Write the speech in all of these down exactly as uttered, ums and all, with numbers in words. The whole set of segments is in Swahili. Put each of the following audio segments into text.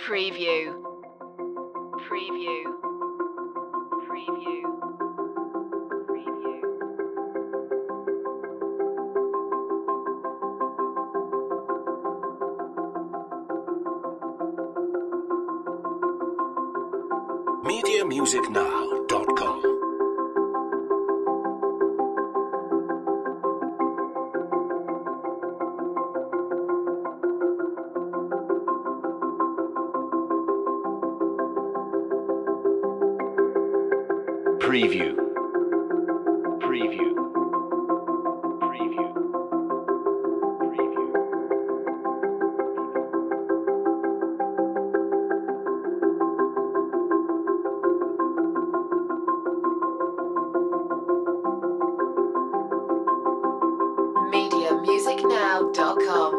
Preview. Preview. Preview. Preview. media music now dot com. Preview. Preview. Preview. Preview. media music now dot com.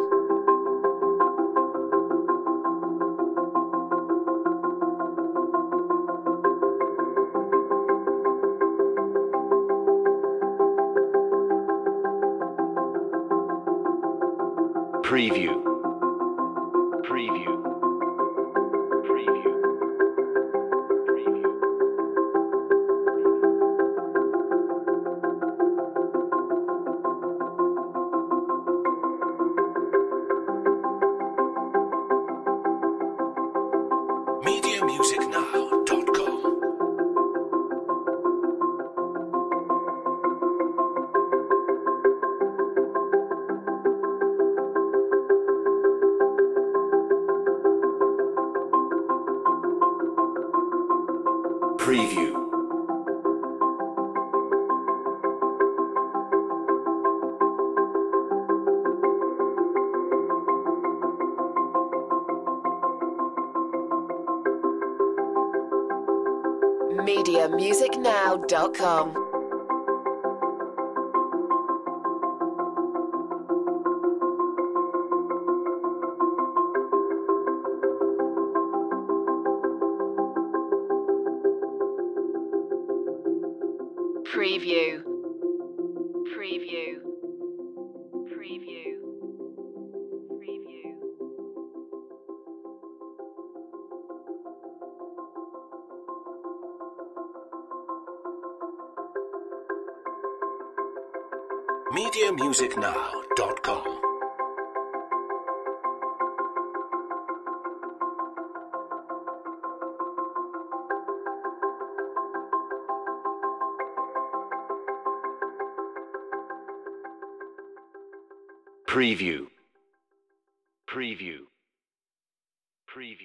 Preview. Preview. Preview. Preview. media music now dot com. Preview. media music now dot com. Preview. Preview. Preview. Preview. media music now dot com. Preview. Preview. Preview.